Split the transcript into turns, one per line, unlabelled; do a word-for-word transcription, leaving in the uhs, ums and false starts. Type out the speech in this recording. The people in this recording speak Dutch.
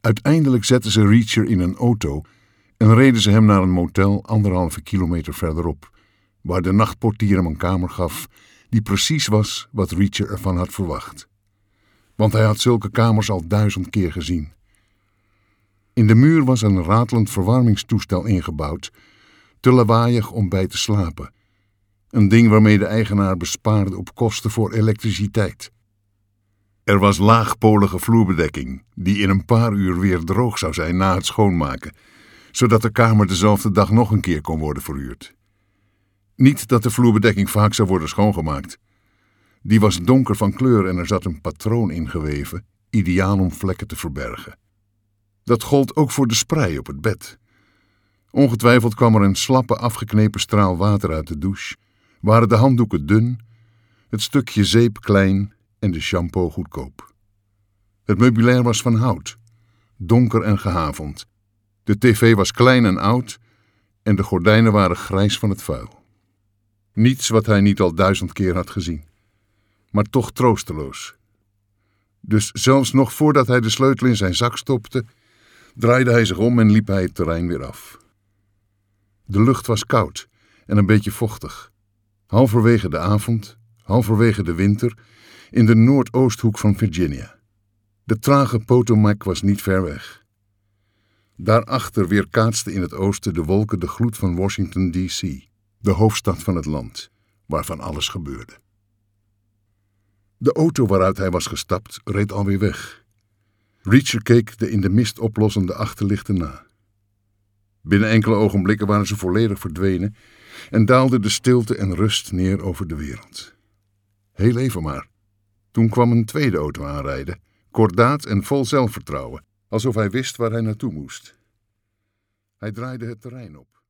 Uiteindelijk zetten ze Reacher in een auto en reden ze hem naar een motel anderhalve kilometer verderop, waar de nachtportier hem een kamer gaf die precies was wat Reacher ervan had verwacht. Want hij had zulke kamers al duizend keer gezien. In de muur was een ratelend verwarmingstoestel ingebouwd, te lawaaiig om bij te slapen. Een ding waarmee de eigenaar bespaarde op kosten voor elektriciteit. Er was laagpolige vloerbedekking, die in een paar uur weer droog zou zijn na het schoonmaken, zodat de kamer dezelfde dag nog een keer kon worden verhuurd. Niet dat de vloerbedekking vaak zou worden schoongemaakt. Die was donker van kleur en er zat een patroon in geweven, ideaal om vlekken te verbergen. Dat gold ook voor de sprei op het bed. Ongetwijfeld kwam er een slappe afgeknepen straal water uit de douche, waren de handdoeken dun, het stukje zeep klein en de shampoo goedkoop. Het meubilair was van hout, donker en gehavend. De tv was klein en oud en de gordijnen waren grijs van het vuil. Niets wat hij niet al duizend keer had gezien, maar toch troosteloos. Dus zelfs nog voordat hij de sleutel in zijn zak stopte, draaide hij zich om en liep hij het terrein weer af. De lucht was koud en een beetje vochtig. Halverwege de avond, halverwege de winter, in de noordoosthoek van Virginia. De trage Potomac was niet ver weg. Daarachter weerkaatsten in het oosten de wolken de gloed van Washington D C, de hoofdstad van het land, waarvan alles gebeurde. De auto waaruit hij was gestapt reed alweer weg. Reacher keek de in de mist oplossende achterlichten na. Binnen enkele ogenblikken waren ze volledig verdwenen en daalde de stilte en rust neer over de wereld. Heel even maar. Toen kwam een tweede auto aanrijden, kordaat en vol zelfvertrouwen, alsof hij wist waar hij naartoe moest. Hij draaide het terrein op.